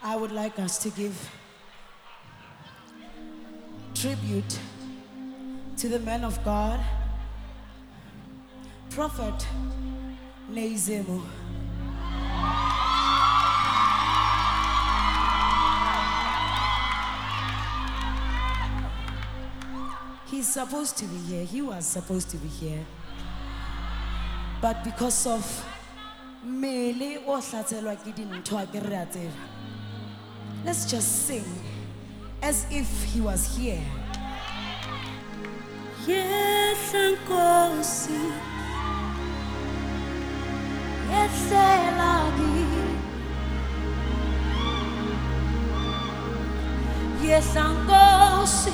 I would like us to give tribute to the man of God, Prophet Neizemo. He's supposed to be here. He was supposed to be here. But because of Mele o hlatelwa ke dintho a ke re a tseba, let's just sing as if he was here. Yes, Nkosi. Yes, Elagi. Yes, Nkosi.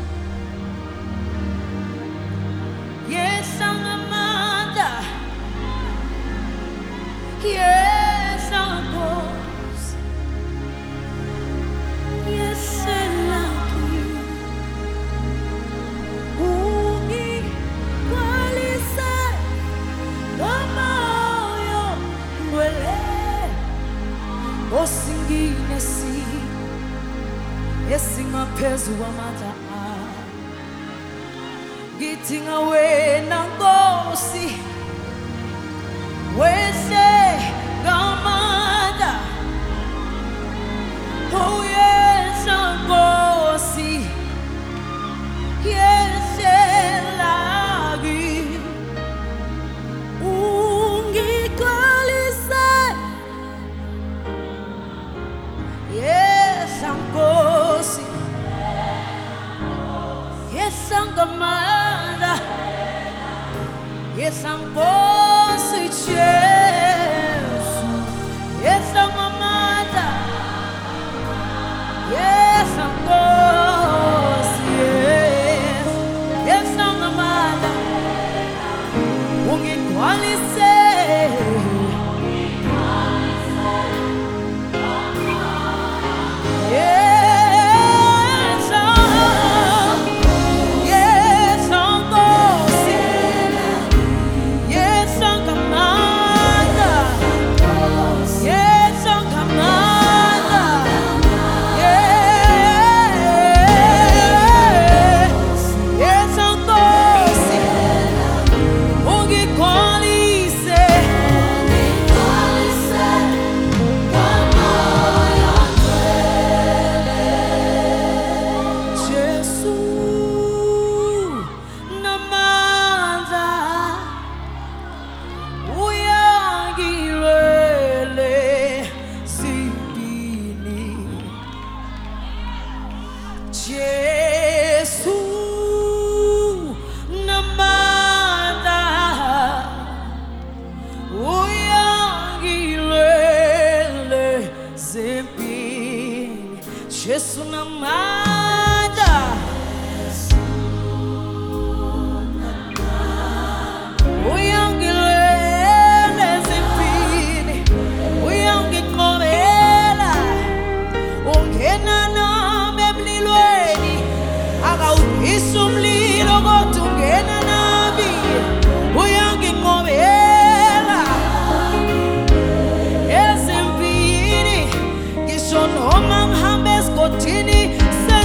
Yes, Amanda. Yes, Nkosi. Yes, Elagi. Osingine si esingaphezu kwamandla akho, ngithi ngawena Nkosi wehle ngamandla. Oh yes, Nkosi yehlela kimi, ungigcwalise. Yes, Nkosi. Yes, Ngamanda. Yes, Nkosi Jesu. Yes, Ngamanda. Yes, Nkosi. Yes, yes, Ngamanda. Ungigcwalise. Jesus namanda, uyangilwele zimpini, uyangiqobela, ungena nami emlilweni, akawuphisi umlilo kodwa ungena nami, uyangiqobela ezimpini, ngisho noma ngihambe esigodini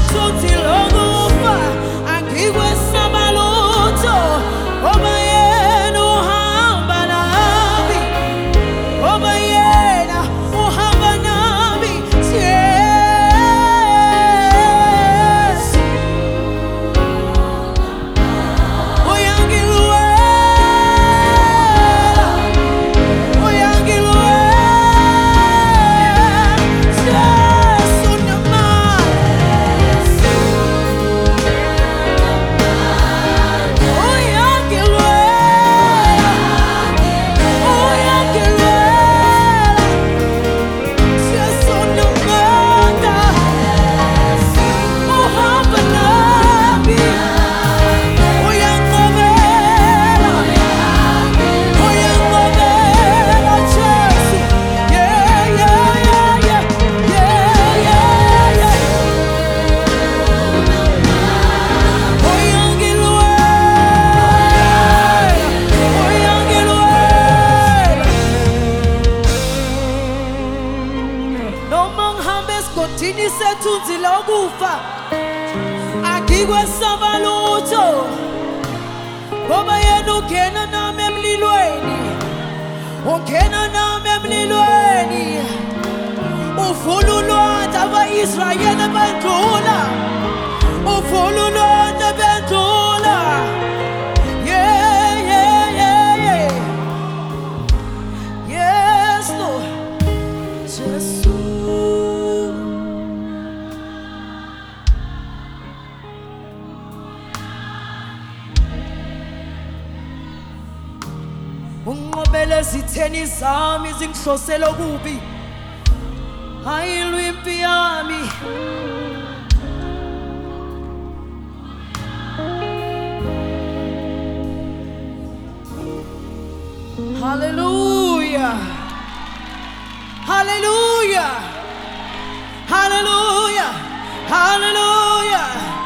esigodini sethunzi lokufa angikwesaba lutho ngoba yena ungena nami emlilweni ungena nami emlilweni uvula ulwandle aba-Israyeli bendlula uvula ulwandle bendlula yes Lord Jesu unqobele zitheni zami zingihlosela okubi hayilwe impi yami hallelujah hallelujah hallelujah hallelujah